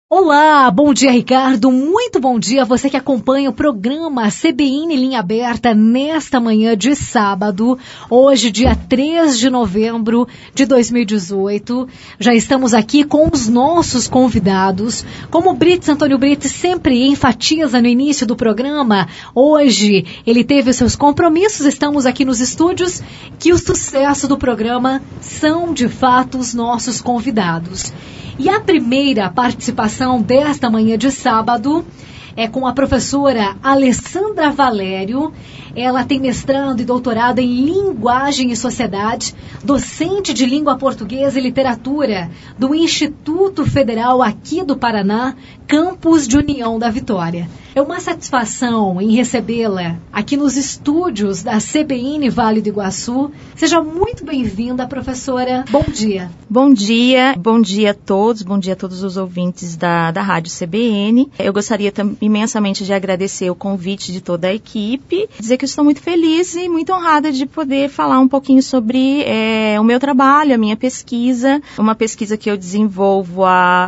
Olá, bom dia, Ricardo. Muito bom dia a você que acompanha o programa CBN Linha Aberta nesta manhã de sábado, hoje, dia 3 de novembro de 2018. Já estamos aqui com os nossos convidados. Como o Brits, Antônio Brits sempre enfatiza no início do programa, hoje ele teve os seus compromissos, estamos aqui nos estúdios, que o sucesso do programa são, de fato, os nossos convidados. E a primeira participação desta manhã de sábado é com a professora Alessandra Valério. Ela tem mestrado e doutorado em Linguagem e Sociedade, docente de Língua Portuguesa e Literatura do Instituto Federal aqui do Paraná, campus de União da Vitória. É uma satisfação em recebê-la aqui nos estúdios da CBN Vale do Iguaçu. Seja muito bem-vinda, professora. Bom dia. Bom dia a todos os ouvintes da Rádio CBN. Eu gostaria imensamente de agradecer o convite de toda a equipe, dizer que eu estou muito feliz e muito honrada de poder falar um pouquinho sobre o meu trabalho, a minha pesquisa, uma pesquisa que eu desenvolvo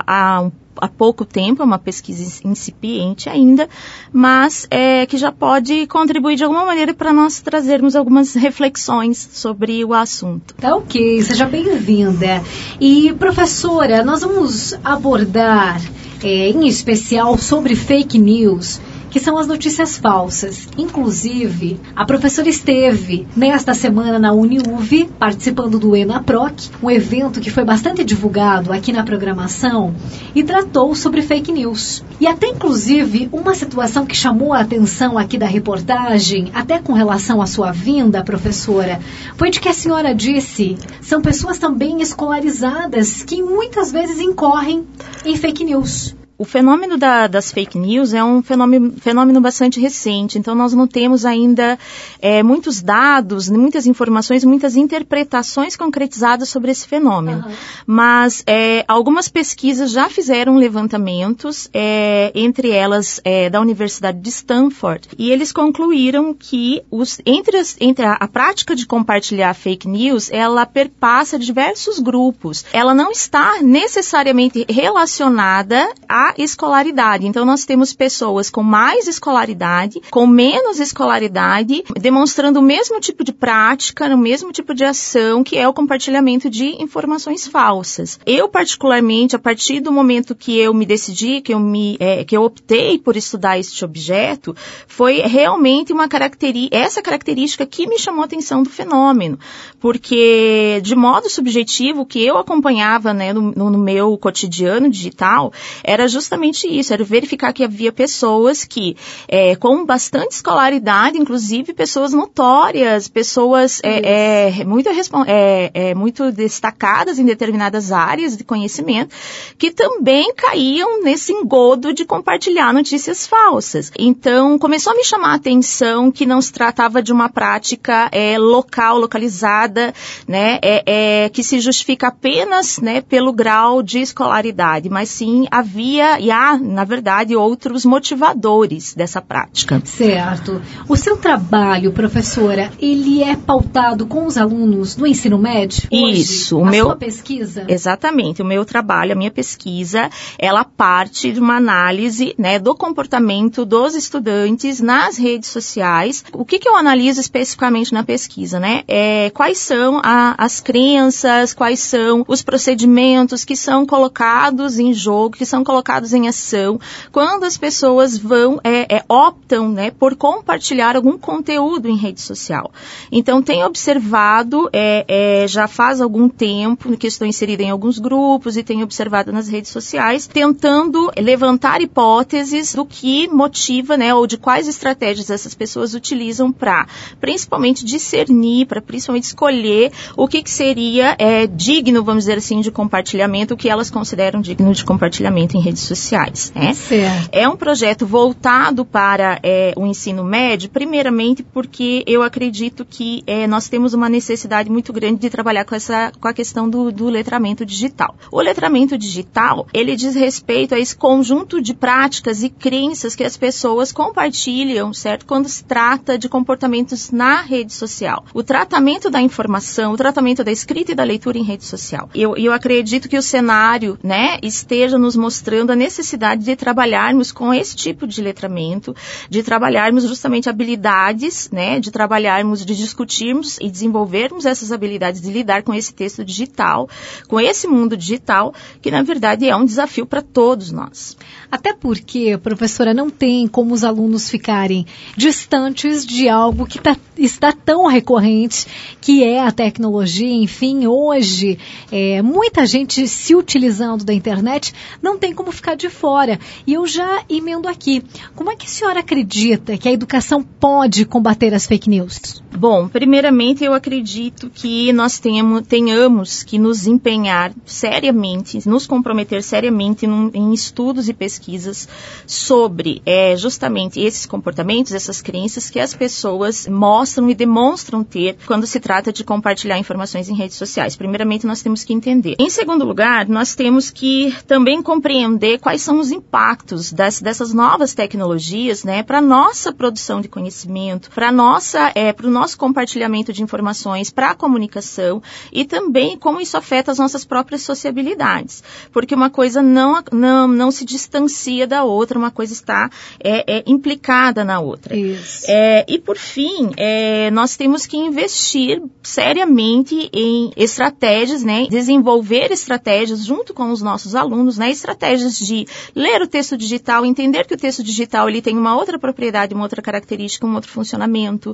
há pouco tempo, é uma pesquisa incipiente ainda, mas que já pode contribuir de alguma maneira para nós trazermos algumas reflexões sobre o assunto. Tá ok, seja bem-vinda. E, professora, nós vamos abordar em especial sobre fake news, que são as notícias falsas. Inclusive, a professora esteve nesta semana na Uniuv, participando do ENAPROC, um evento que foi bastante divulgado aqui na programação, e tratou sobre fake news. E até, inclusive, uma situação que chamou a atenção aqui da reportagem, até com relação à sua vinda, professora, foi de que a senhora disse, são pessoas também escolarizadas que muitas vezes incorrem em fake news. O fenômeno das fake news é um fenômeno bastante recente, então nós não temos ainda muitos dados, muitas informações, muitas interpretações concretizadas sobre esse fenômeno. Uhum. Mas algumas pesquisas já fizeram levantamentos, entre elas da Universidade de Stanford, e eles concluíram que entre a prática de compartilhar fake news, ela perpassa diversos grupos. Ela não está necessariamente relacionada à escolaridade. Então, nós temos pessoas com mais escolaridade, com menos escolaridade, demonstrando o mesmo tipo de prática, o mesmo tipo de ação, que é o compartilhamento de informações falsas. Eu, particularmente, a partir do momento que eu me decidi, que eu optei por estudar este objeto, foi realmente essa característica que me chamou a atenção do fenômeno. Porque, de modo subjetivo, o que eu acompanhava, né, no meu cotidiano digital, era justamente isso, era verificar que havia pessoas que, com bastante escolaridade, inclusive pessoas notórias, pessoas muito destacadas em determinadas áreas de conhecimento, que também caíam nesse engodo de compartilhar notícias falsas. Então, começou a me chamar a atenção que não se tratava de uma prática localizada, né, que se justifica apenas, né, pelo grau de escolaridade, mas sim havia e há, na verdade, outros motivadores dessa prática. Certo. O seu trabalho, professora, ele é pautado com os alunos do ensino médio? Isso. Sua pesquisa? Exatamente. O meu trabalho, a minha pesquisa, ela parte de uma análise, né, do comportamento dos estudantes nas redes sociais. O que eu analiso especificamente na pesquisa, né? Quais são as crenças, quais são os procedimentos que são colocados em jogo, que são colocados em ação, quando as pessoas optam, né, por compartilhar algum conteúdo em rede social. Então, tenho observado, já faz algum tempo que estou inserida em alguns grupos e tenho observado nas redes sociais, tentando levantar hipóteses do que motiva, né, ou de quais estratégias essas pessoas utilizam para, principalmente, discernir, para principalmente escolher o que seria digno, vamos dizer assim, de compartilhamento, o que elas consideram digno de compartilhamento em redes sociais. Né? Certo. É um projeto voltado para o ensino médio, primeiramente porque eu acredito que nós temos uma necessidade muito grande de trabalhar com a questão do letramento digital. O letramento digital, ele diz respeito a esse conjunto de práticas e crenças que as pessoas compartilham, certo? Quando se trata de comportamentos na rede social. O tratamento da informação, o tratamento da escrita e da leitura em rede social. Eu acredito que o cenário, né, esteja nos mostrando da necessidade de trabalharmos com esse tipo de letramento, de trabalharmos justamente habilidades, né, de trabalharmos, de discutirmos e desenvolvermos essas habilidades de lidar com esse texto digital, com esse mundo digital, que na verdade é um desafio para todos nós. Até porque, professora, não tem como os alunos ficarem distantes de algo que está tão recorrente, que é a tecnologia. Enfim, hoje, muita gente se utilizando da internet, não tem como ficar de fora. E eu já emendo aqui. Como é que a senhora acredita que a educação pode combater as fake news? Bom, primeiramente eu acredito que nós tenhamos que nos empenhar seriamente, nos comprometer seriamente em estudos e pesquisas sobre justamente esses comportamentos, essas crenças que as pessoas mostram e demonstram ter quando se trata de compartilhar informações em redes sociais. Primeiramente, nós temos que entender. Em segundo lugar, nós temos que também compreender quais são os impactos dessas novas tecnologias, né, para a nossa produção de conhecimento, para o nosso compartilhamento de informações, para a comunicação e também como isso afeta as nossas próprias sociabilidades. Porque uma coisa não se distancia da outra, uma coisa está implicada na outra. Isso. E por fim, nós temos que investir seriamente em estratégias, né, desenvolver estratégias junto com os nossos alunos, né, estratégias de ler o texto digital, entender que o texto digital ele tem uma outra propriedade, uma outra característica, um outro funcionamento,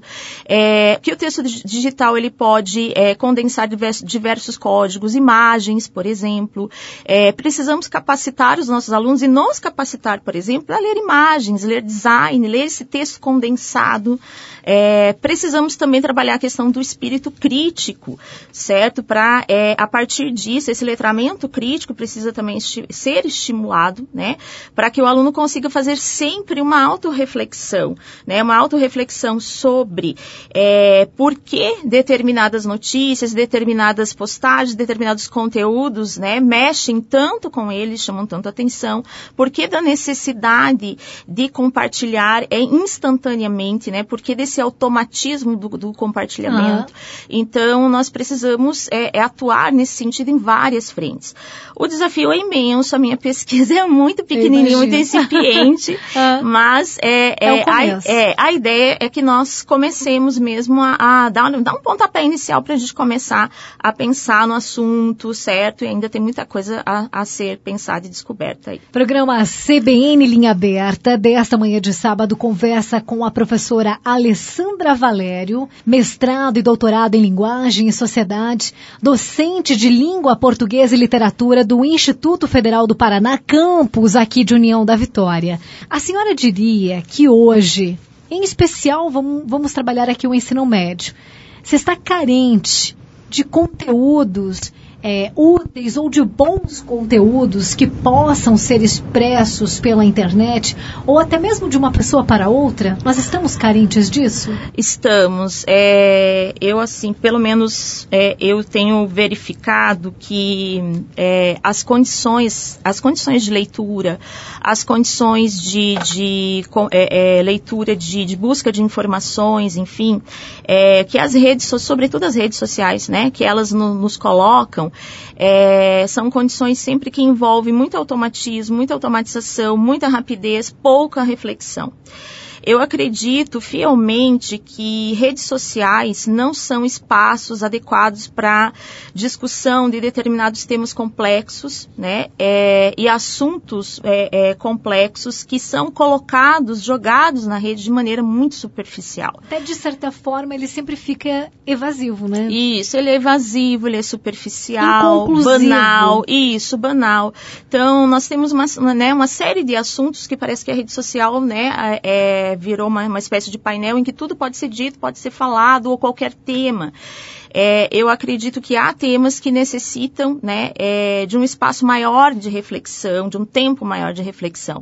que o texto digital ele pode condensar diversos códigos, imagens, por exemplo. Precisamos capacitar os nossos alunos e nos capacitar, por exemplo, a ler imagens, ler design, ler esse texto condensado. Precisamos também trabalhar a questão do espírito crítico, certo? Para, a partir disso, esse letramento crítico precisa também ser estimulado, né? Para que o aluno consiga fazer sempre uma autorreflexão, né? Uma autorreflexão sobre por que determinadas notícias, determinadas postagens, determinados conteúdos, né, mexem tanto com eles, chamam tanto atenção, por que da necessidade de compartilhar instantaneamente, né, por que desse automatismo do compartilhamento. Então, nós precisamos atuar nesse sentido em várias frentes. O desafio é imenso, a minha pesquisa é muito pequenininha, muito incipiente, mas a ideia é que nós comecemos mesmo a dar um pontapé inicial para a gente começar a pensar no assunto, certo? E ainda tem muita coisa a ser pensada e descoberta aí. Programa CBN Linha Aberta, desta manhã de sábado, conversa com a professora Alessandra Valério, mestrado e doutorado em Linguagem e Sociedade, docente de Língua Portuguesa e Literatura do Instituto Federal do Paraná, campus aqui de União da Vitória. A senhora diria que hoje, em especial, vamos trabalhar aqui o ensino médio, se está carente de conteúdos úteis ou de bons conteúdos que possam ser expressos pela internet ou até mesmo de uma pessoa para outra? Nós estamos carentes disso? Estamos. Eu, assim, pelo menos eu tenho verificado que as condições de leitura, as condições de leitura, de busca de informações, enfim, que as redes, sobretudo as redes sociais, né, que elas nos colocam, são condições sempre que envolvem muito automatismo, muita automatização, muita rapidez, pouca reflexão. Eu acredito fielmente que redes sociais não são espaços adequados para discussão de determinados temas complexos, né, e assuntos complexos que são jogados na rede de maneira muito superficial. Até de certa forma ele sempre fica evasivo, né? Isso, ele é evasivo, ele é superficial, banal. Isso, banal. Então, nós temos uma série de assuntos que parece que a rede social, né, virou uma espécie de painel em que tudo pode ser dito, pode ser falado, ou qualquer tema. Eu acredito que há temas que necessitam, né, de um espaço maior de reflexão, de um tempo maior de reflexão.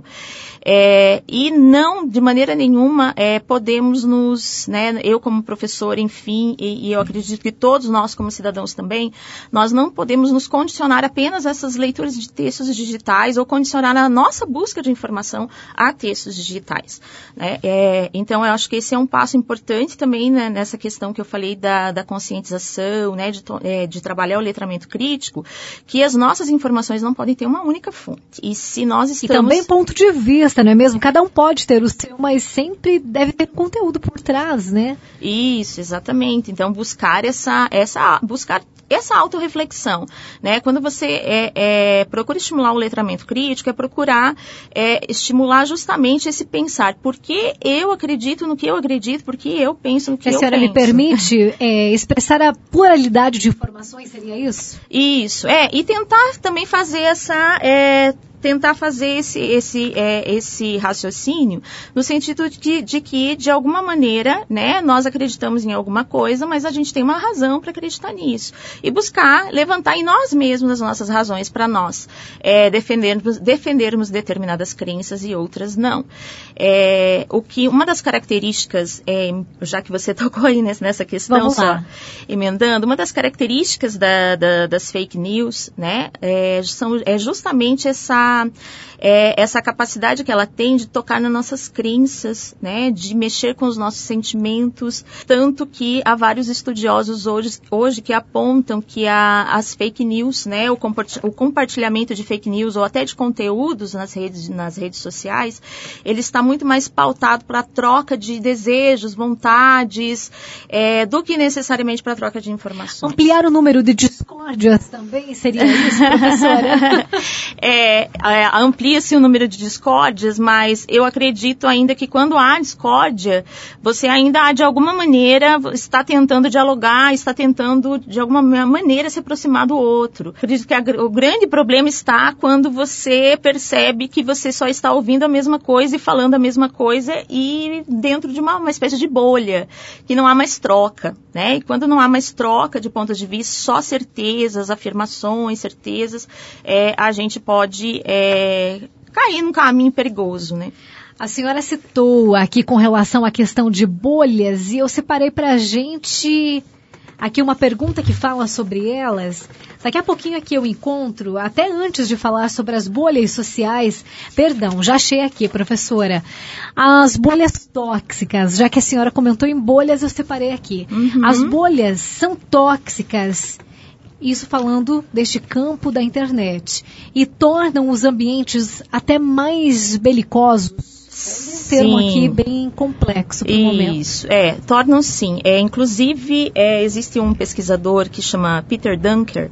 E não, de maneira nenhuma, podemos eu como professor, enfim, e eu acredito que todos nós como cidadãos também, nós não podemos nos condicionar apenas a essas leituras de textos digitais ou condicionar a nossa busca de informação a textos digitais, né? Então, eu acho que esse é um passo importante também, né, nessa questão que eu falei da conscientização alfabetização, né, de trabalhar o letramento crítico, que as nossas informações não podem ter uma única fonte. E se nós estamos... E também ponto de vista, não é mesmo? Cada um pode ter o seu, mas sempre deve ter conteúdo por trás, né? Isso, exatamente. Então, buscar essa autorreflexão, né? Quando você procura estimular o letramento crítico, é procurar estimular justamente esse pensar. Por que eu acredito no que eu acredito? Por que eu penso no que eu penso? A senhora me permite expressar a pluralidade de informações, seria isso? Isso, e tentar também fazer esse raciocínio no sentido de que, de alguma maneira, né, nós acreditamos em alguma coisa, mas a gente tem uma razão para acreditar nisso. E buscar levantar em nós mesmos as nossas razões para nós defendermos determinadas crenças e outras não. Uma das características, já que você tocou aí nessa questão, só emendando, uma das características das fake news, né, é justamente essa capacidade que ela tem de tocar nas nossas crenças, né, de mexer com os nossos sentimentos, tanto que há vários estudiosos hoje que apontam que as fake news, né, o compartilhamento de fake news ou até de conteúdos nas redes sociais, ele está muito mais pautado para a troca de desejos, vontades, do que necessariamente para a troca de informações. Ampliar o número de discórdias também seria isso, professora? Amplia-se o número de discórdias, mas eu acredito ainda que quando há discórdia, você ainda, de alguma maneira, está tentando dialogar, está tentando, de alguma maneira, se aproximar do outro. Acredito que o grande problema está quando você percebe que você só está ouvindo a mesma coisa e falando a mesma coisa e dentro de uma espécie de bolha, que não há mais troca, né? E quando não há mais troca de pontos de vista, só certezas, afirmações, certezas, a gente pode cair num caminho perigoso, né? A senhora citou aqui com relação à questão de bolhas e eu separei para a gente aqui uma pergunta que fala sobre elas. Daqui a pouquinho aqui eu encontro, até antes de falar sobre as bolhas sociais, já achei aqui, professora, as bolhas tóxicas, já que a senhora comentou em bolhas, eu separei aqui. Uhum. As bolhas são tóxicas. Isso falando deste campo da internet. E tornam os ambientes até mais belicosos. Um termo aqui bem complexo para o momento. Isso, tornam sim. Inclusive, existe um pesquisador que chama Peter Dunker.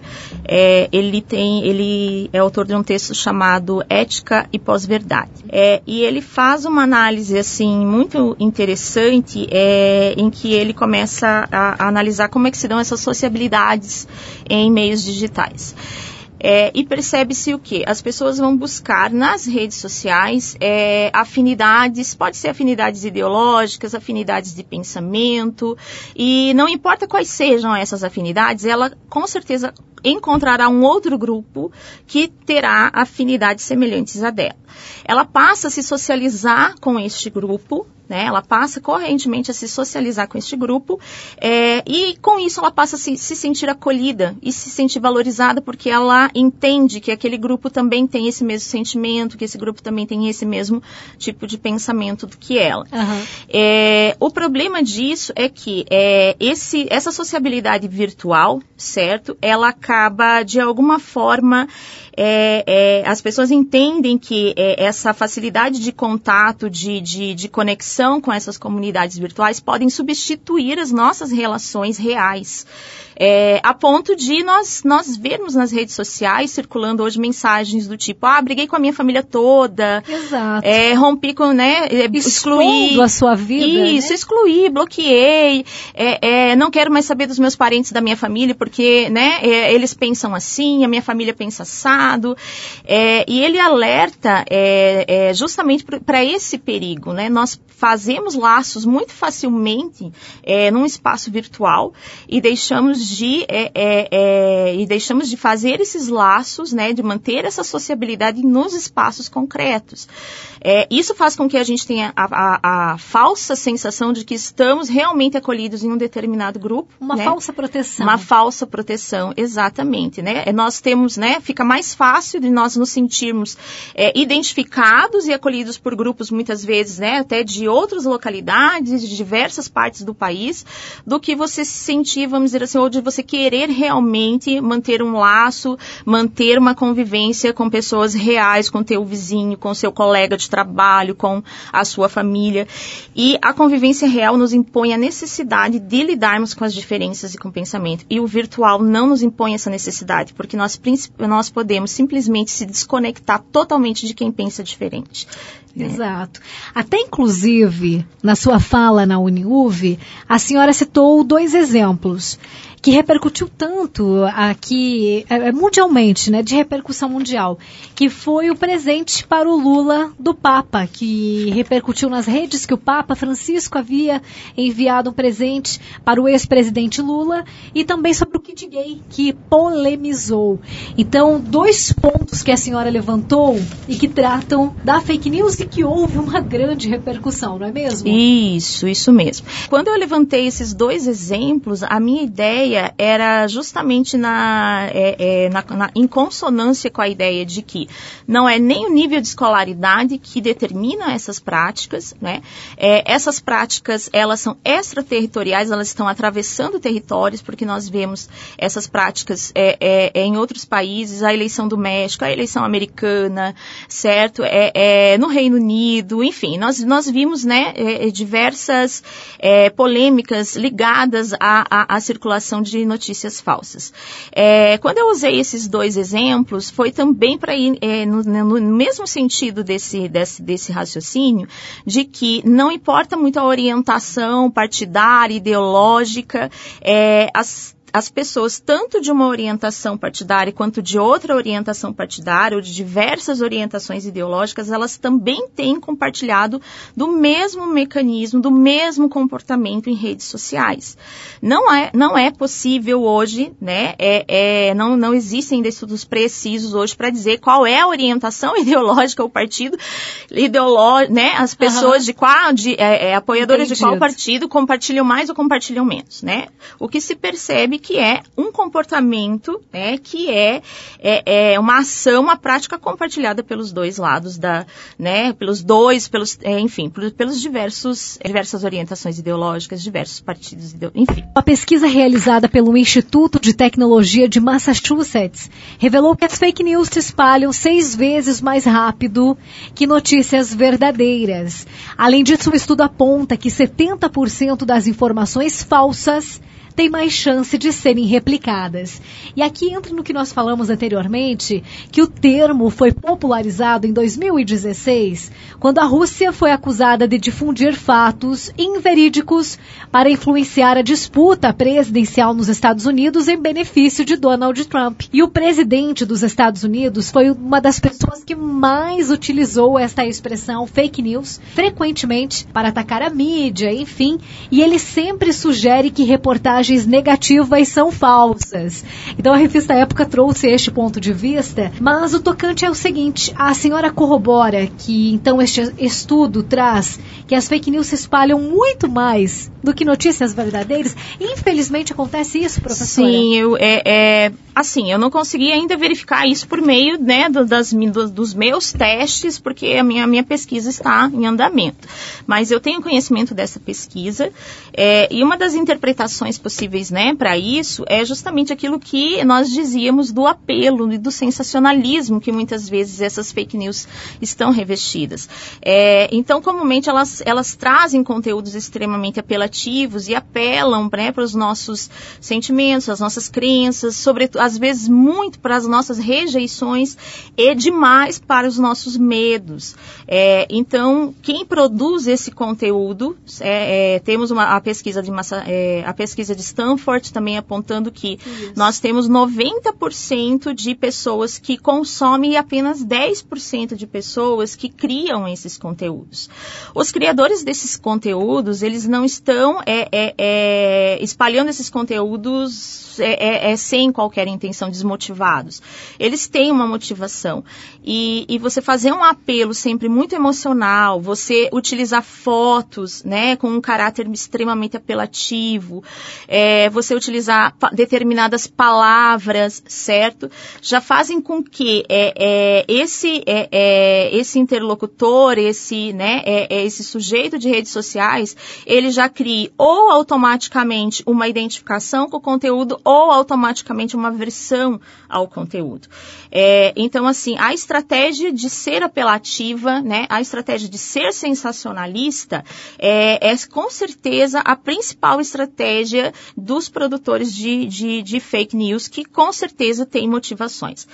Ele é autor de um texto chamado Ética e Pós-Verdade. E ele faz uma análise assim muito interessante em que ele começa a analisar como é que se dão essas sociabilidades em meios digitais. E percebe-se o quê? As pessoas vão buscar nas redes sociais afinidades, pode ser afinidades ideológicas, afinidades de pensamento, e não importa quais sejam essas afinidades, ela com certeza encontrará um outro grupo que terá afinidades semelhantes à dela. Ela passa a se socializar com este grupo, né? Ela passa correntemente a se socializar com este grupo e com isso ela passa a se sentir acolhida e se sentir valorizada porque ela entende que aquele grupo também tem esse mesmo sentimento, que esse grupo também tem esse mesmo tipo de pensamento do que ela. Uhum. O problema disso é que essa sociabilidade virtual, certo? Ela acaba de alguma forma as pessoas entendem que essa facilidade de contato, de conexão com essas comunidades virtuais podem substituir as nossas relações reais. A ponto de nós vermos nas redes sociais circulando hoje mensagens do tipo, briguei com a minha família toda. Exato. Rompi com, excluí a sua vida. Isso, né? Excluí, bloqueei, não quero mais saber dos meus parentes da minha família porque, eles pensam assim, a minha família pensa assado. E ele alerta justamente para esse perigo, né? Nós fazemos laços muito facilmente num espaço virtual e deixamos de fazer esses laços, né, de manter essa sociabilidade nos espaços concretos. Isso faz com que a gente tenha a falsa sensação de que estamos realmente acolhidos em um determinado grupo. Uma falsa proteção. Uma falsa proteção, exato. Exatamente, né? Nós temos, né, fica mais fácil de nós nos sentirmos identificados e acolhidos por grupos, muitas vezes, né, até de outras localidades, de diversas partes do país, do que você se sentir, vamos dizer assim, ou de você querer realmente manter um laço, manter uma convivência com pessoas reais, com teu vizinho, com seu colega de trabalho, com a sua família. E a convivência real nos impõe a necessidade de lidarmos com as diferenças e com o pensamento. E o virtual não nos impõe essa necessidade, porque nós podemos simplesmente se desconectar totalmente de quem pensa diferente. Exato. Até, inclusive, na sua fala na Uniuv, a senhora citou 2 exemplos que repercutiu tanto aqui, mundialmente, né, de repercussão mundial, que foi o presente para o Lula do Papa, que repercutiu nas redes que o Papa Francisco havia enviado um presente para o ex-presidente Lula, e também sobre o kit gay, que polemizou. Então, 2 pontos que a senhora levantou e que tratam da fake news e que houve uma grande repercussão, não é mesmo? Isso mesmo. Quando eu levantei esses 2 exemplos, a minha ideia era justamente em consonância com a ideia de que não é nem o nível de escolaridade que determina essas práticas, né? Essas práticas, elas são extraterritoriais, elas estão atravessando territórios, porque nós vemos essas práticas em outros países, a eleição do México, a eleição americana, certo? No Reino Unido, enfim, nós vimos, né, diversas polêmicas ligadas à circulação de notícias falsas. Quando eu usei esses 2 exemplos, foi também para ir no mesmo sentido desse raciocínio, de que não importa muito a orientação partidária, ideológica, as pessoas, tanto de uma orientação partidária quanto de outra orientação partidária, ou de diversas orientações ideológicas, elas também têm compartilhado do mesmo mecanismo, do mesmo comportamento em redes sociais. Não é possível hoje, né, não existem ainda estudos precisos hoje para dizer qual é a orientação ideológica ou partido ideológico, né, as pessoas de qual, apoiadoras de qual partido compartilham mais ou compartilham menos, né? O que se percebe que é um comportamento, né, que é uma ação, uma prática compartilhada pelos 2 lados pelos diversas orientações ideológicas, diversos partidos, enfim. Uma pesquisa realizada pelo Instituto de Tecnologia de Massachusetts revelou que as fake news se espalham 6 vezes mais rápido que notícias verdadeiras. Além disso, o estudo aponta que 70% das informações falsas tem mais chance de serem replicadas. E aqui entra no que nós falamos anteriormente, que o termo foi popularizado em 2016, quando a Rússia foi acusada de difundir fatos inverídicos para influenciar a disputa presidencial nos Estados Unidos em benefício de Donald Trump. E o presidente dos Estados Unidos foi uma das pessoas que mais utilizou esta expressão fake news, frequentemente para atacar a mídia, enfim, e ele sempre sugere que reportagens negativas são falsas. Então a revista Época trouxe este ponto de vista, mas o tocante é o seguinte: a senhora corrobora que então este estudo traz que as fake news se espalham muito mais do que notícias verdadeiras. Infelizmente acontece isso, professora? Sim, eu não consegui ainda verificar isso por meio, né, dos meus testes, porque a minha pesquisa está em andamento. Mas eu tenho conhecimento dessa pesquisa, e uma das interpretações possíveis, né, para isso é justamente aquilo que nós dizíamos do apelo e do sensacionalismo que muitas vezes essas fake news estão revestidas. Então, comumente elas trazem conteúdos extremamente apelativos e apelam, né, para os nossos sentimentos, as nossas crenças, sobretudo às vezes muito para as nossas rejeições e demais para os nossos medos. Então, quem produz esse conteúdo, temos a pesquisa de Stanford também apontando que nós temos 90% de pessoas que consomem e apenas 10% de pessoas que criam esses conteúdos. Os criadores desses conteúdos, eles não estão espalhando esses conteúdos sem qualquer intenção, desmotivados. Eles têm uma motivação. E você fazer um apelo sempre muito emocional, você utilizar fotos, né, com um caráter extremamente apelativo, você utilizar determinadas palavras, certo? Já fazem com que esse interlocutor, esse sujeito de redes sociais, ele já crie ou automaticamente uma identificação com o conteúdo ou automaticamente uma aversão ao conteúdo. Então, assim, a estratégia de ser apelativa, né, a estratégia de ser sensacionalista é com certeza a principal estratégia dos produtores de fake news, que com certeza tem motivações.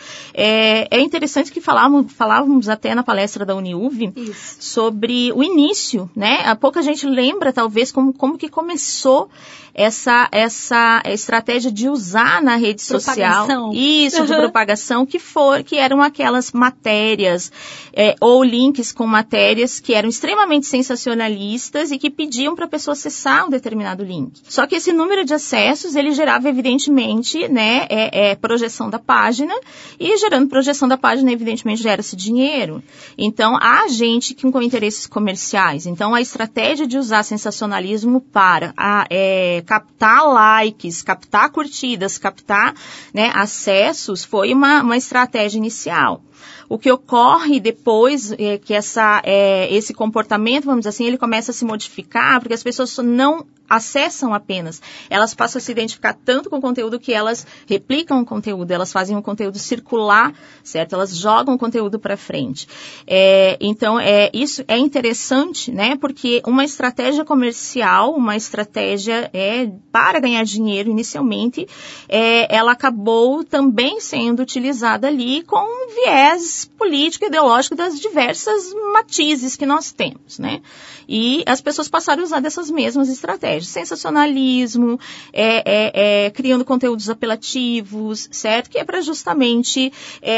É interessante que falávamos até na palestra da Uniuv sobre o início, né? Pouca gente lembra, talvez, como que começou essa estratégia de usar na rede social, de propagação, que eram aquelas matérias ou links com matérias que eram extremamente sensacionalistas e que pediam para a pessoa acessar um determinado link. Só que esse número de acessos, ele gerava, evidentemente, né, projeção da página, e gerando projeção da página, evidentemente, gera-se dinheiro. Então, há gente com interesses comerciais. Então, a estratégia de usar sensacionalismo para captar likes, captar curtidas, captar, né, acessos, foi uma estratégia inicial. O que ocorre depois é que esse comportamento, vamos dizer assim, ele começa a se modificar, porque as pessoas não acessam apenas, elas passam a se identificar tanto com o conteúdo que elas replicam o conteúdo, elas fazem o conteúdo circular, certo? Elas jogam o conteúdo para frente. Então, isso é interessante, né? Porque uma estratégia comercial, uma estratégia para ganhar dinheiro inicialmente, ela acabou também sendo utilizada ali com viés político e ideológico das diversas matizes que nós temos, né? E as pessoas passaram a usar dessas mesmas estratégias. Sensacionalismo, criando conteúdos apelativos, certo? Que é para justamente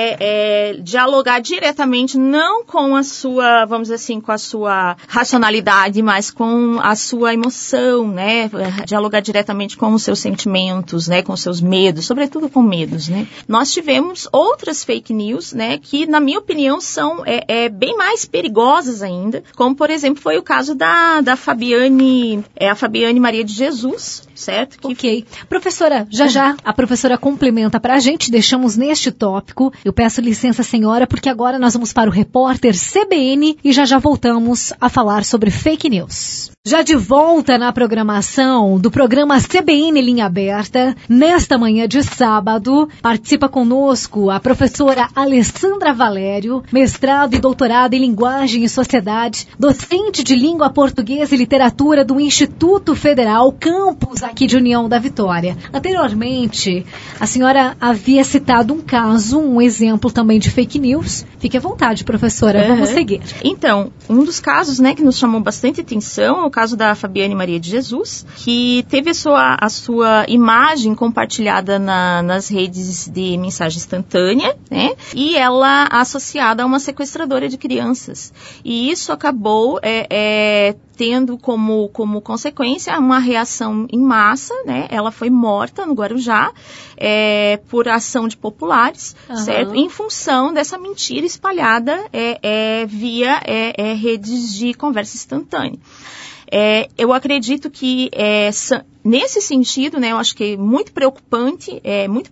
dialogar diretamente, não com a sua, vamos dizer assim, com a sua racionalidade, mas com a sua emoção, né? Dialogar diretamente com os seus sentimentos, né? Com os seus medos, sobretudo com medos, né? Nós tivemos outras fake news, né? Que, na minha opinião, são bem mais perigosas ainda, como, por exemplo, foi o caso da Fabiane Maria de Jesus, certo? Ok. Professora, já a professora complementa para a gente, deixamos neste tópico. Eu peço licença, senhora, porque agora nós vamos para o repórter CBN e já voltamos a falar sobre fake news. Já de volta na programação do programa CBN Linha Aberta, nesta manhã de sábado, participa conosco a professora Alessandra Valério, mestrado e doutorado em Linguagem e Sociedade, docente de Língua Portuguesa e Literatura do Instituto Federal, campus aqui de União da Vitória. Anteriormente, a senhora havia citado um caso, um exemplo também de fake news. Fique à vontade, professora, vamos seguir. Então, um dos casos, né, que nos chamou bastante atenção é o caso da Fabiane Maria de Jesus, que teve a sua imagem compartilhada nas redes de mensagem instantânea, né, e ela associada a uma sequestradora de crianças. E isso acabou tendo como consequência uma reação em massa, né? Ela foi morta no Guarujá por ação de populares, certo? Em função dessa mentira espalhada via redes de conversa instantânea. Eu acredito que nesse sentido, né, eu acho que é muito preocupante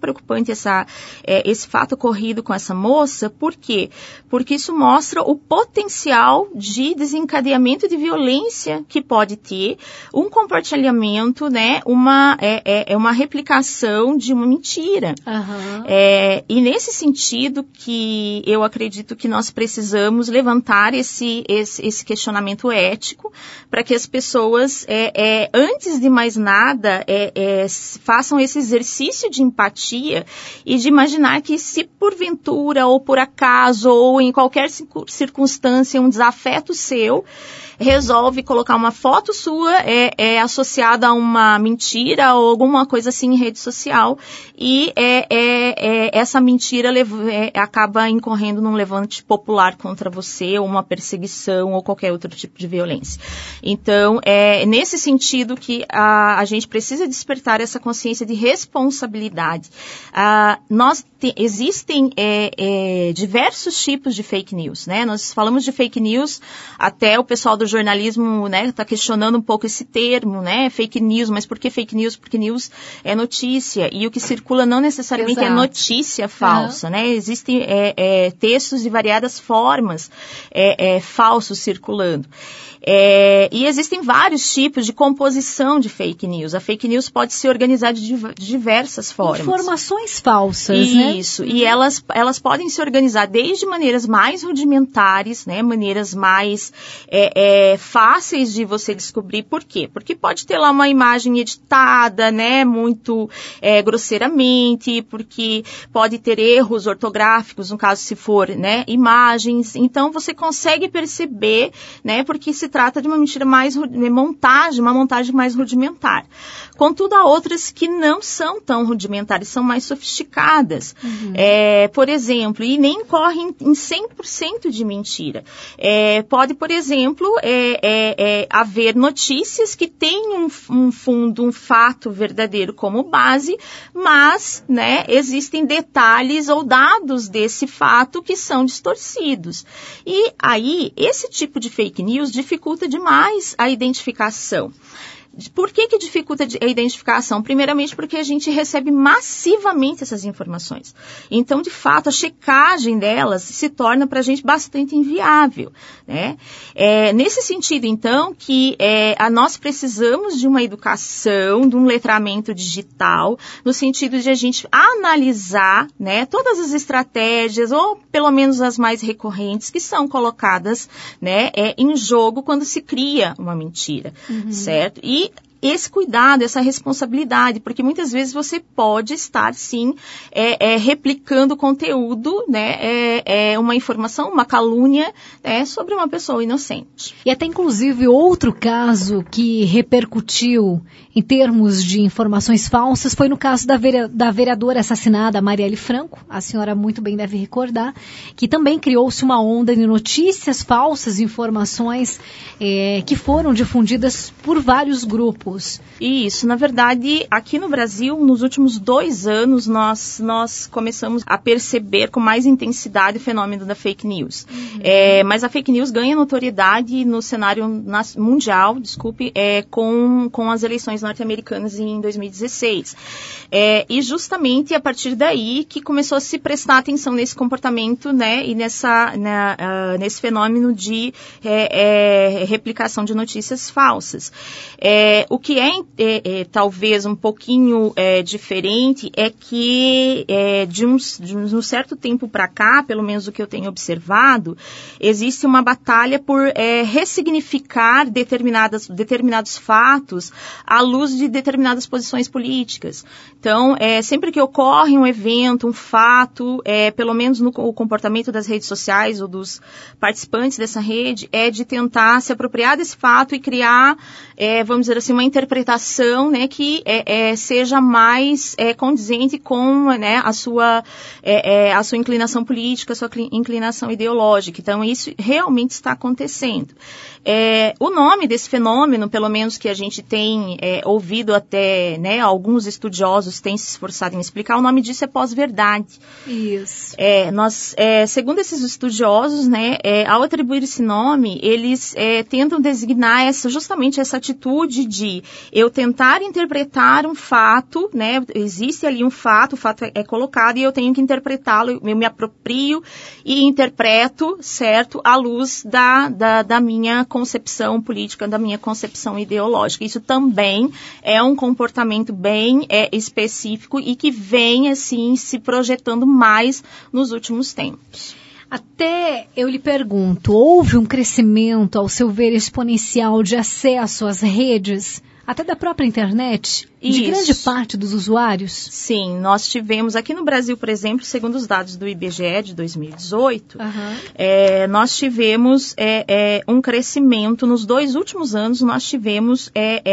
esse fato ocorrido com essa moça. Por quê? Porque isso mostra o potencial de desencadeamento de violência que pode ter um compartilhamento, né, uma replicação de uma mentira. E nesse sentido que eu acredito que nós precisamos levantar esse questionamento ético para que as pessoas, antes de mais nada, façam esse exercício de empatia e de imaginar que se porventura ou por acaso ou em qualquer circunstância um desafeto seu resolve colocar uma foto sua associada a uma mentira ou alguma coisa assim em rede social e essa mentira acaba incorrendo num levante popular contra você ou uma perseguição ou qualquer outro tipo de violência. Então, nesse sentido que a gente precisa despertar essa consciência de responsabilidade. Existem diversos tipos de fake news, né? Nós falamos de fake news, até o pessoal do jornalismo, né, está questionando um pouco esse termo, né? Fake news, mas por que fake news? Porque news é notícia, e o que circula não necessariamente é notícia falsa, né? Existem textos de variadas formas falsos circulando. E existem vários tipos de composição de fake news. A fake news pode ser organizada de diversas formas. Informações falsas, né? Isso, e elas podem se organizar desde maneiras mais rudimentares, né? Maneiras mais fáceis de você descobrir. Por quê? Porque pode ter lá uma imagem editada, né? Muito grosseiramente, porque pode ter erros ortográficos, no caso se for, né? Imagens. Então, você consegue perceber, né? Porque se trata de uma mentira mais uma montagem mais rudimentar. Contudo, há outras que não são tão rudimentares, são mais sofisticadas. Uhum. Por exemplo, e nem correm em 100% de mentira. Pode, por exemplo, haver notícias que têm um fundo, um fato verdadeiro como base, mas, né, existem detalhes ou dados desse fato que são distorcidos. E aí, esse tipo de fake news dificulta demais a identificação. Por que dificulta a identificação? Primeiramente porque a gente recebe massivamente essas informações. Então, de fato, a checagem delas se torna para a gente bastante inviável, né? Nesse sentido, então, que nós precisamos de uma educação, de um letramento digital, no sentido de a gente analisar, né, todas as estratégias, ou pelo menos as mais recorrentes, que são colocadas, né, em jogo quando se cria uma mentira, certo? E esse cuidado, essa responsabilidade, porque muitas vezes você pode estar, sim, replicando conteúdo, né, uma informação, uma calúnia, sobre uma pessoa inocente. E até, inclusive, outro caso que repercutiu em termos de informações falsas foi no caso da vereadora assassinada, Marielle Franco. A senhora muito bem deve recordar, que também criou-se uma onda de notícias falsas, informações que foram difundidas por vários grupos. Isso, na verdade, aqui no Brasil, nos últimos 2 anos, nós começamos a perceber com mais intensidade o fenômeno da fake news. Mas a fake news ganha notoriedade no cenário mundial, com as eleições norte-americanas em 2016. E justamente a partir daí que começou a se prestar atenção nesse comportamento, né, e nesse fenômeno de replicação de notícias falsas. O que talvez um pouquinho diferente é que de um certo tempo para cá, pelo menos o que eu tenho observado, existe uma batalha por ressignificar determinados fatos à luz de determinadas posições políticas. Então, sempre que ocorre um evento, um fato, pelo menos no comportamento das redes sociais ou dos participantes dessa rede, é de tentar se apropriar desse fato e criar, vamos dizer assim, uma interpretação, né, que seja mais condizente com, né, a sua inclinação política, a sua inclinação ideológica. Então, isso realmente está acontecendo. O nome desse fenômeno, pelo menos que a gente tem ouvido até, né, alguns estudiosos têm se esforçado em explicar, o nome disso é pós-verdade. Isso. Segundo esses estudiosos, né, ao atribuir esse nome, eles tentam designar justamente essa atitude de eu tentar interpretar um fato, né, existe ali um fato, o fato é colocado e eu tenho que interpretá-lo, eu me aproprio e interpreto, certo, à luz da minha concepção política, da minha concepção ideológica. Isso também é um comportamento bem específico e que vem, assim, se projetando mais nos últimos tempos. Até eu lhe pergunto, houve um crescimento, ao seu ver, exponencial de acesso às redes, até da própria internet, de grande parte dos usuários? Sim, nós tivemos aqui no Brasil, por exemplo, segundo os dados do IBGE de 2018, nós tivemos um crescimento, nos 2 últimos anos nós tivemos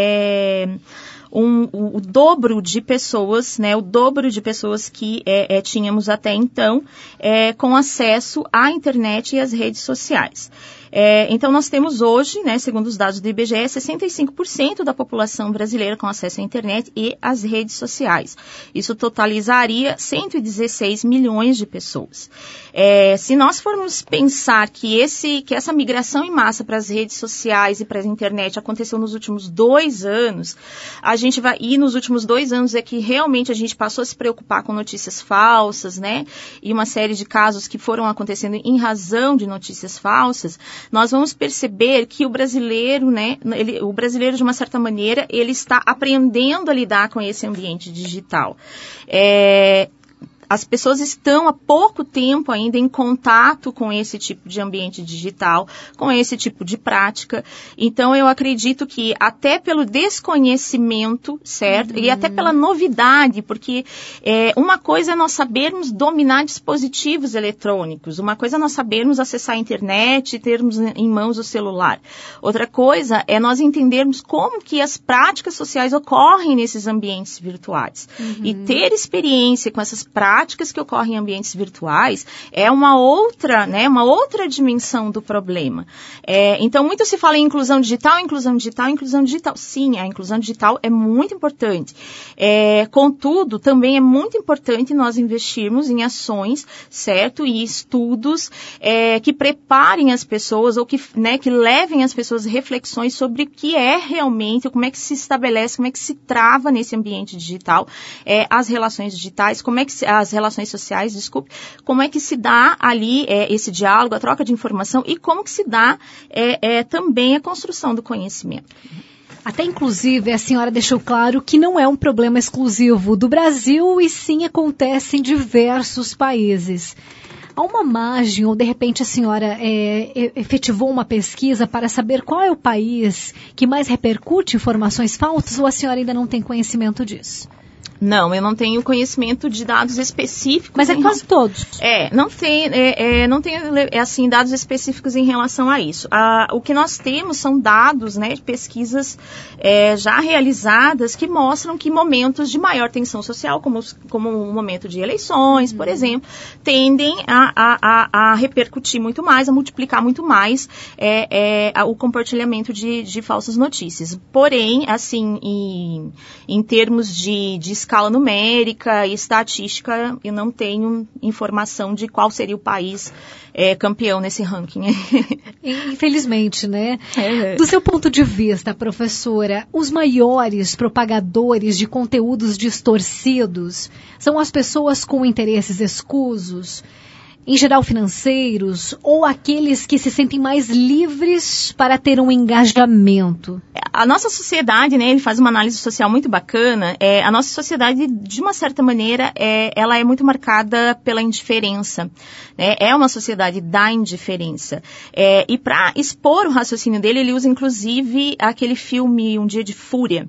o dobro de pessoas, né, o dobro de pessoas que tínhamos até então com acesso à internet e às redes sociais. Então, nós temos hoje, né, segundo os dados do IBGE, 65% da população brasileira com acesso à internet e às redes sociais. Isso totalizaria 116 milhões de pessoas. Se nós formos pensar que essa migração em massa para as redes sociais e para a internet aconteceu nos últimos 2 anos, e nos últimos 2 anos é que realmente a gente passou a se preocupar com notícias falsas, né, e uma série de casos que foram acontecendo em razão de notícias falsas, nós vamos perceber que o brasileiro, né, o brasileiro de uma certa maneira, ele está aprendendo a lidar com esse ambiente digital. As pessoas estão há pouco tempo ainda em contato com esse tipo de ambiente digital, com esse tipo de prática. Então, eu acredito que até pelo desconhecimento, certo? E até pela novidade, porque uma coisa é nós sabermos dominar dispositivos eletrônicos, uma coisa é nós sabermos acessar a internet e termos em mãos o celular. Outra coisa é nós entendermos como que as práticas sociais ocorrem nesses ambientes virtuais. E ter experiência com essas práticas que ocorrem em ambientes virtuais é uma outra dimensão do problema. Então, muito se fala em inclusão digital. Sim, a inclusão digital é muito importante. Contudo, também é muito importante nós investirmos em ações, certo? E estudos que preparem as pessoas ou que levem as pessoas a reflexões sobre o que é realmente, como é que se estabelece, como é que se trava nesse ambiente digital, as relações digitais, as relações sociais, como é que se dá ali esse diálogo, a troca de informação e como que se dá também a construção do conhecimento. Até, inclusive, a senhora deixou claro que não é um problema exclusivo do Brasil e sim acontece em diversos países. Há uma margem, ou de repente a senhora efetivou uma pesquisa para saber qual é o país que mais repercute informações falsas ou a senhora ainda não tem conhecimento disso? Não, eu não tenho conhecimento de dados específicos. Mas quase todos. Não tem assim, dados específicos em relação a isso. O que nós temos são dados, né, de pesquisas já realizadas que mostram que momentos de maior tensão social, como o momento de eleições, por exemplo, tendem a repercutir muito mais, a multiplicar muito mais o compartilhamento de falsas notícias. Porém, assim, em termos de escala numérica e estatística, eu não tenho informação de qual seria o país campeão nesse ranking. Infelizmente, né? Do seu ponto de vista, professora, os maiores propagadores de conteúdos distorcidos são as pessoas com interesses escusos, em geral financeiros, ou aqueles que se sentem mais livres para ter um engajamento? A nossa sociedade, né, ele faz uma análise social muito bacana. A nossa sociedade, de uma certa maneira, ela é muito marcada pela indiferença. Né? É uma sociedade da indiferença. E para expor o raciocínio dele, ele usa, inclusive, aquele filme Um Dia de Fúria.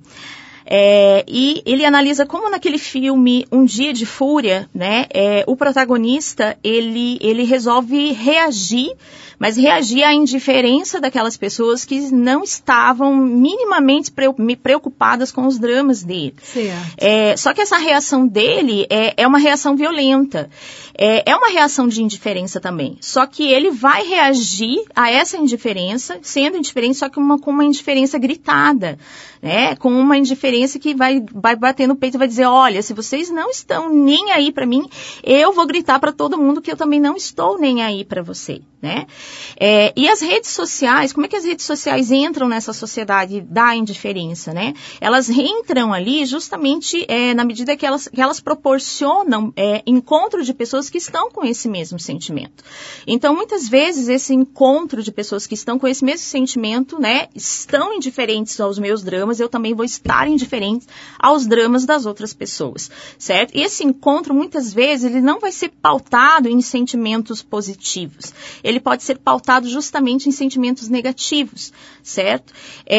E ele analisa como naquele filme Um Dia de Fúria, né, o protagonista, ele resolve reagir, mas reagir à indiferença daquelas pessoas que não estavam minimamente preocupadas com os dramas dele. Só que essa reação dele é uma reação violenta. É uma reação de indiferença também. Só que ele vai reagir a essa indiferença, sendo indiferente, só que com uma indiferença gritada, né? Com uma indiferença que vai bater no peito e vai dizer, olha, se vocês não estão nem aí para mim, eu vou gritar para todo mundo que eu também não estou nem aí para você, né? E as redes sociais, como é que as redes sociais entram nessa sociedade da indiferença, né? Elas entram ali justamente na medida que elas proporcionam encontro de pessoas que estão com esse mesmo sentimento. Então, muitas vezes, esse encontro de pessoas que estão com esse mesmo sentimento, né, estão indiferentes aos meus dramas, eu também vou estar indiferente aos dramas das outras pessoas, certo? E esse encontro, muitas vezes, ele não vai ser pautado em sentimentos positivos. Ele pode ser pautado justamente em sentimentos negativos, certo?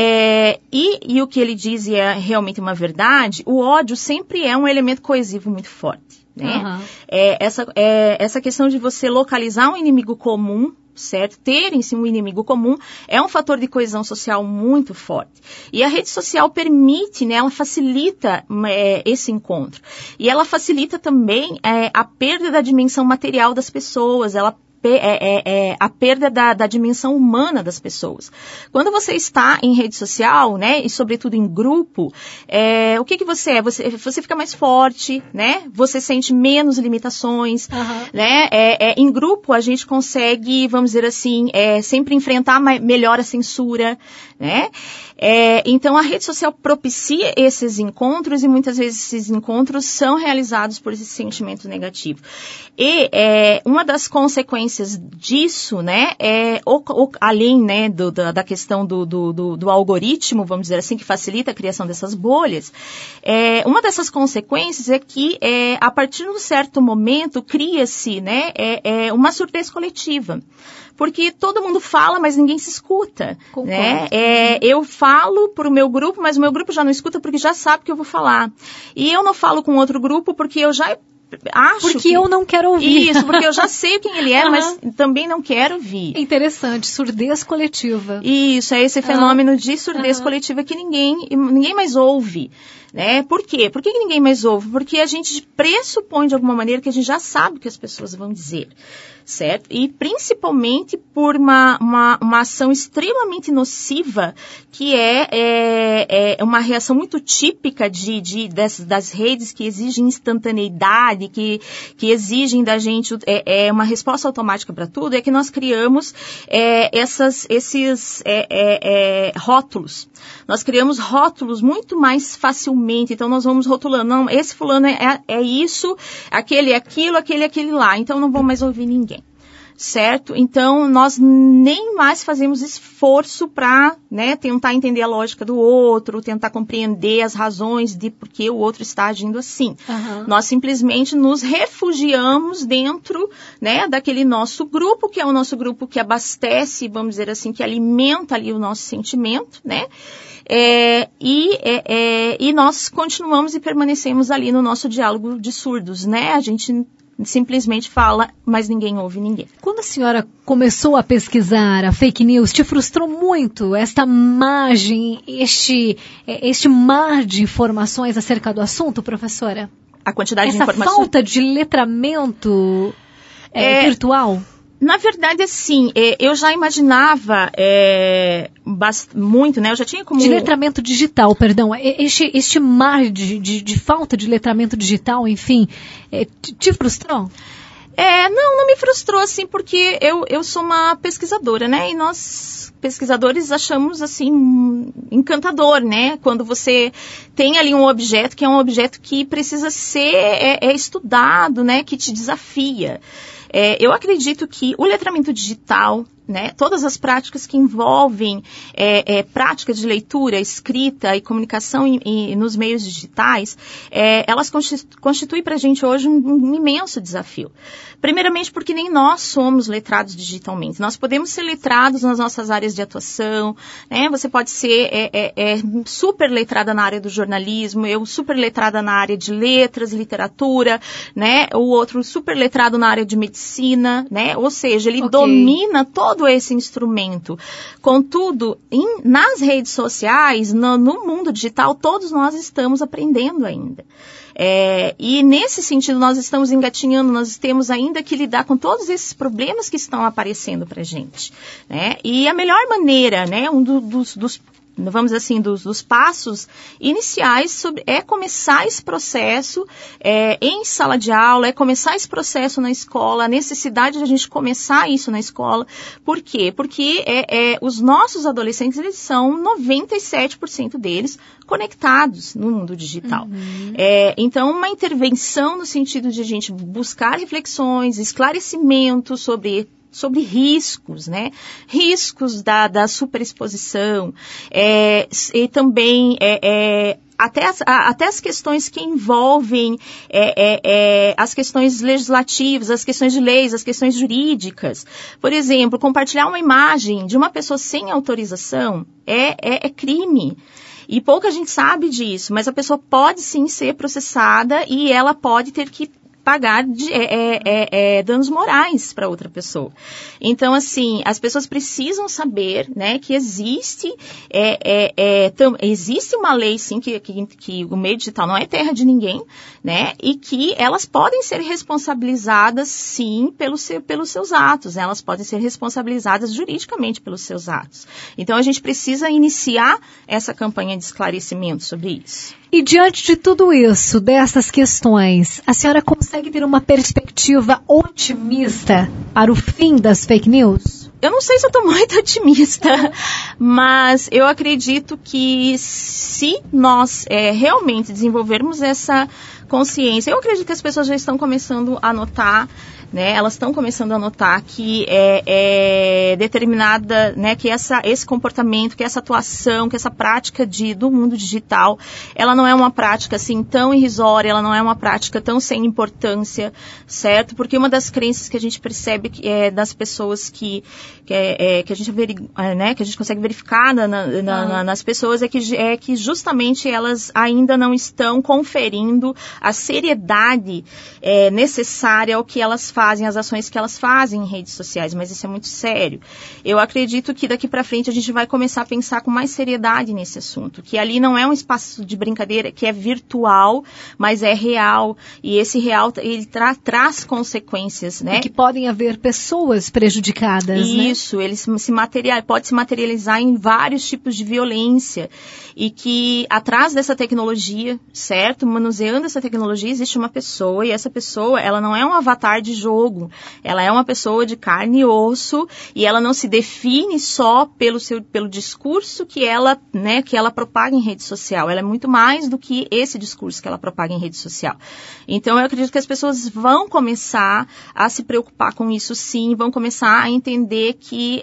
E o que ele diz, e é realmente uma verdade, o ódio sempre é um elemento coesivo muito forte. Né? Essa questão de você localizar um inimigo comum, certo? Terem-se um inimigo comum é um fator de coesão social muito forte. E a rede social permite, né, ela facilita esse encontro. E ela facilita também a perda da dimensão material das pessoas, ela a perda da dimensão humana das pessoas. Quando você está em rede social, né, e sobretudo em grupo, o que você é? Você fica mais forte, né? Você sente menos limitações, né? Em grupo a gente consegue, vamos dizer assim, sempre enfrentar melhor a censura, né? Então a rede social propicia esses encontros e muitas vezes esses encontros são realizados por esse sentimento negativo. E uma das consequências disso, né, além, né, da questão do algoritmo, vamos dizer assim, que facilita a criação dessas bolhas, uma dessas consequências é que a partir de um certo momento cria-se, né, uma surdez coletiva. Porque todo mundo fala, mas ninguém se escuta, né? Eu falo para o meu grupo, mas o meu grupo já não escuta porque já sabe que eu vou falar. E eu não falo com outro grupo porque eu já acho porque eu não quero ouvir. Isso, porque eu já sei quem ele é, mas também não quero ouvir. Interessante, surdez coletiva. Isso, é esse fenômeno de surdez coletiva que ninguém mais ouve. Né? Por quê? Por que ninguém mais ouve? Porque a gente pressupõe de alguma maneira que a gente já sabe o que as pessoas vão dizer, certo? E principalmente por uma ação extremamente nociva, que é uma reação muito típica das redes que exigem instantaneidade, que exigem da gente uma resposta automática para tudo, é que nós criamos esses rótulos. Nós criamos rótulos muito mais facilmente, então nós vamos rotulando, não, esse fulano é isso, aquele é aquilo, aquele é aquele lá, então não vou mais ouvir ninguém. Certo? Então, nós nem mais fazemos esforço para, né, tentar entender a lógica do outro, tentar compreender as razões de por que o outro está agindo assim. Nós simplesmente nos refugiamos dentro, né, daquele nosso grupo, que é o nosso grupo que abastece, vamos dizer assim, que alimenta ali o nosso sentimento, né? E nós continuamos e permanecemos ali no nosso diálogo de surdos, né? A gente simplesmente fala, mas ninguém ouve ninguém. Quando a senhora começou a pesquisar a fake news, te frustrou muito esta margem, este mar de informações acerca do assunto, professora? A quantidade de essa informações? Essa falta de letramento virtual? Na verdade, assim, eu já imaginava muito, né? Eu já tinha como... De letramento digital, perdão. Este mar de falta de letramento digital, enfim, te frustrou? Não me frustrou, assim, porque eu sou uma pesquisadora, né? E nós, pesquisadores, achamos, assim, encantador, né? Quando você tem ali um objeto que é um objeto que precisa ser estudado, né? Que te desafia. Eu acredito que o letramento digital, né, todas as práticas que envolvem práticas de leitura, escrita e comunicação nos meios digitais, elas constituem para a gente hoje um imenso desafio. Primeiramente porque nem nós somos letrados digitalmente. Nós podemos ser letrados nas nossas áreas de atuação, né? Você pode ser super letrada na área do jornalismo, eu super letrada na área de letras, literatura, né? O outro super letrado na área de medicina, né? Ou seja, ele domina todo esse instrumento. Contudo, nas redes sociais, no mundo digital, todos nós estamos aprendendo ainda. E nesse sentido nós estamos engatinhando, nós temos ainda que lidar com todos esses problemas que estão aparecendo para a gente, né? E a melhor maneira, né, vamos dizer assim, dos passos iniciais é começar esse processo em sala de aula, é começar esse processo na escola, a necessidade de a gente começar isso na escola. Por quê? Porque os nossos adolescentes, eles são 97% deles conectados no mundo digital. Então, uma intervenção no sentido de a gente buscar reflexões, esclarecimentos sobre riscos, né? Riscos da superexposição, e também até as questões que envolvem as questões legislativas, as questões de leis, as questões jurídicas. Por exemplo, compartilhar uma imagem de uma pessoa sem autorização é crime. E pouca gente sabe disso, mas a pessoa pode sim ser processada e ela pode ter que pagar danos morais para outra pessoa. Então, assim, as pessoas precisam saber, né, que existe uma lei, sim, que o meio digital não é terra de ninguém, né, e que elas podem ser responsabilizadas, sim, pelos seus atos, né, elas podem ser responsabilizadas juridicamente pelos seus atos. Então, a gente precisa iniciar essa campanha de esclarecimento sobre isso. E diante de tudo isso, dessas questões, a senhora consegue ter uma perspectiva otimista para o fim das fake news? Eu não sei se eu estou muito otimista, mas eu acredito que se nós realmente desenvolvermos essa consciência, eu acredito que as pessoas já estão começando a notar, né, elas estão começando a notar que determinada, né, que esse comportamento, que essa atuação, que essa prática do mundo digital, ela não é uma prática assim tão irrisória, ela não é uma prática tão sem importância, certo? Porque uma das crenças que a gente percebe das pessoas que a gente consegue verificar nas pessoas é que justamente elas ainda não estão conferindo a seriedade necessária ao que elas fazem, as ações que elas fazem em redes sociais, mas isso é muito sério. Eu acredito que daqui para frente a gente vai começar a pensar com mais seriedade nesse assunto, que ali não é um espaço de brincadeira, que é virtual, mas é real, e esse real, ele traz consequências, né? E que podem haver pessoas prejudicadas, isso, né? Ele pode se materializar em vários tipos de violência, e que atrás dessa tecnologia, certo? Manuseando essa tecnologia, existe uma pessoa, e essa pessoa, ela não é um avatar de jogo, ela é uma pessoa de carne e osso, e ela não se define só pelo discurso que ela propaga em rede social, ela é muito mais do que esse discurso que ela propaga em rede social. Então, eu acredito que as pessoas vão começar a se preocupar com isso sim, vão começar a entender que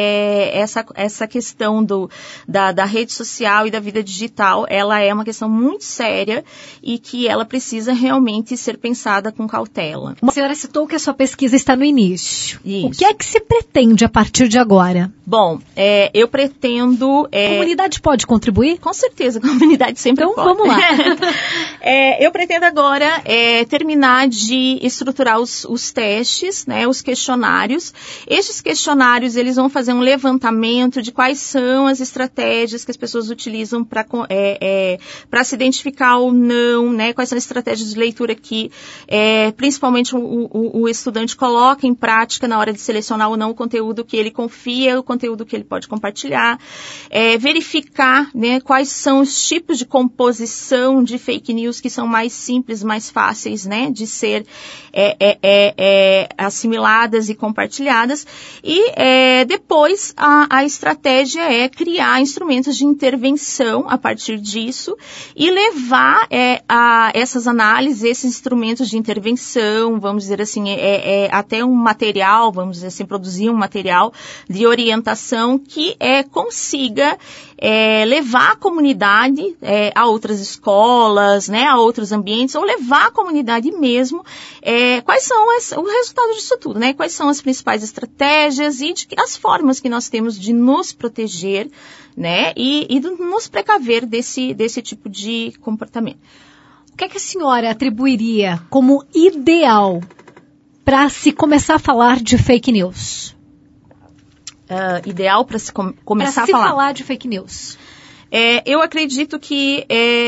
essa questão da rede social e da vida digital, ela é uma questão muito séria e que ela precisa realmente ser pensada com cautela. A senhora citou que a sua pesquisa está no início. Isso. O que é que se pretende a partir de agora? Bom, eu pretendo... A comunidade pode contribuir? Com certeza, a comunidade sempre pode. Então, vamos lá. Eu pretendo agora terminar de estruturar os testes, né, os questionários. Estes questionários, eles vão fazer um levantamento de quais são as estratégias que as pessoas utilizam para se identificar ou não, né, quais são as estratégias de leitura que, principalmente, o estudante coloca em prática na hora de selecionar ou não o conteúdo que ele confia, o conteúdo que ele pode compartilhar, verificar, né, quais são os tipos de composição de fake news que são mais simples, mais fáceis, né, de ser assimiladas e compartilhadas, e depois a estratégia é criar instrumentos de intervenção a partir disso e levar essas análises, esses instrumentos de intervenção, vamos dizer assim, até um material, vamos dizer assim, produzir um material de orientação que consiga levar a comunidade a outras escolas, né, a outros ambientes, ou levar a comunidade mesmo quais são o resultado disso tudo, né, quais são as principais estratégias e as formas que nós temos de nos proteger, né, e de nos precaver desse tipo de comportamento. O que é que a senhora atribuiria como ideal para se começar a falar de fake news? Ideal para se começar a falar? Para se falar de fake news. Eu acredito que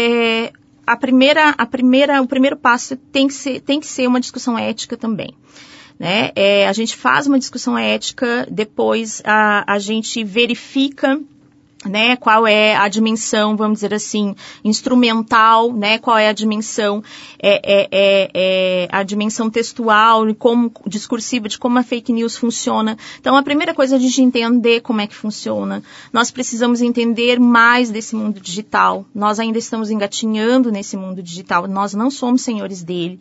o primeiro passo tem que ser uma discussão ética também. Né? A gente faz uma discussão ética, depois a gente verifica, né, qual é a dimensão, vamos dizer assim, instrumental, né, qual é a dimensão, a dimensão textual, como discursiva, de como a fake news funciona. Então, a primeira coisa é a gente entender como é que funciona. Nós precisamos entender mais desse mundo digital. Nós ainda estamos engatinhando nesse mundo digital. Nós não somos senhores dele.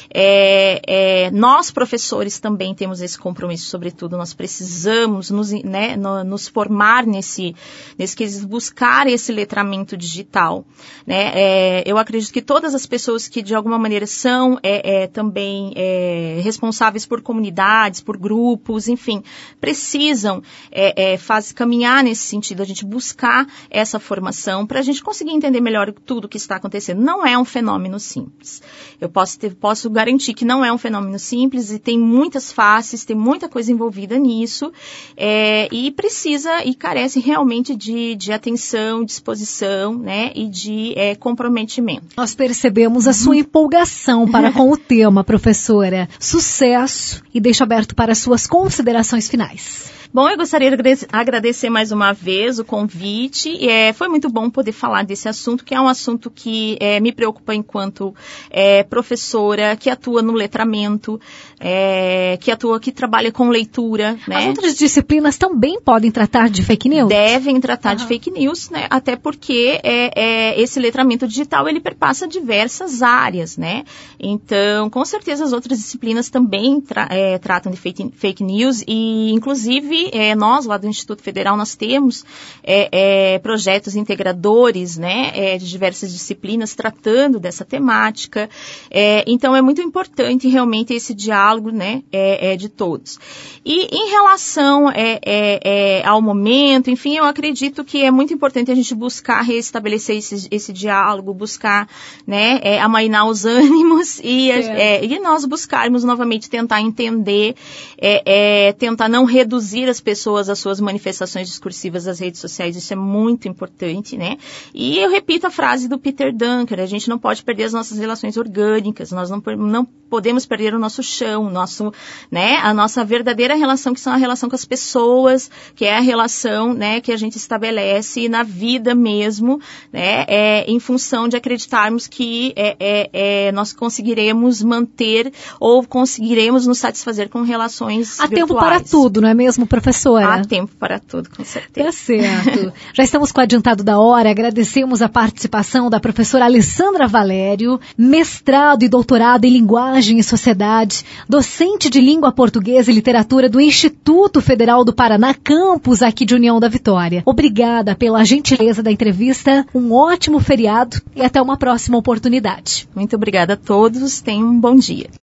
Nós, professores, também temos esse compromisso, sobretudo. Nós precisamos nos formar nesse pesquisas, buscar esse letramento digital, né? Eu acredito que todas as pessoas que de alguma maneira são também responsáveis por comunidades, por grupos, enfim, precisam caminhar nesse sentido, a gente buscar essa formação para a gente conseguir entender melhor tudo o que está acontecendo. Não é um fenômeno simples. Eu posso garantir que não é um fenômeno simples e tem muitas faces, tem muita coisa envolvida nisso, e precisa e carece realmente de atenção, disposição, né, e de comprometimento. Nós percebemos a sua empolgação para com o tema, professora. Sucesso, e deixo aberto para suas considerações finais. Bom, eu gostaria de agradecer mais uma vez o convite. Foi muito bom poder falar desse assunto, que é um assunto que me preocupa enquanto professora, que atua no letramento, que trabalha com leitura, né? As outras disciplinas também podem tratar de fake news? Devem tratar de fake news, né? Até porque esse letramento digital, ele perpassa diversas áreas, né? Então, com certeza as outras disciplinas também tratam de fake news e, inclusive, nós, lá do Instituto Federal, nós temos projetos integradores, né, de diversas disciplinas tratando dessa temática. Então, é muito importante realmente esse diálogo, né, de todos. E em relação ao momento, enfim, eu acredito que é muito importante a gente buscar restabelecer esse diálogo, buscar, né, amainar os ânimos e nós buscarmos novamente tentar entender, tentar não reduzir as pessoas às suas manifestações discursivas das redes sociais. Isso é muito importante, né? E eu repito a frase do Peter Drucker: a gente não pode perder as nossas relações orgânicas, nós não podemos perder o nosso chão, a nossa verdadeira relação, que são a relação com as pessoas, que é a relação, né, que a gente estabelece na vida mesmo, né, em função de acreditarmos que nós conseguiremos manter ou conseguiremos nos satisfazer com relações virtuais. Há tempo para tudo, não é mesmo, professora? Há tempo para tudo, com certeza. Tá certo. Já estamos com o adiantado da hora. Agradecemos a participação da professora Alessandra Valério, mestrado e doutorado em Linguagem e Sociedade, docente de Língua Portuguesa e Literatura do Instituto Federal do Paraná, campus aqui de União da Vitória. Obrigada pela gentileza da entrevista, um ótimo feriado e até uma próxima oportunidade. Muito obrigada a todos, tenham um bom dia.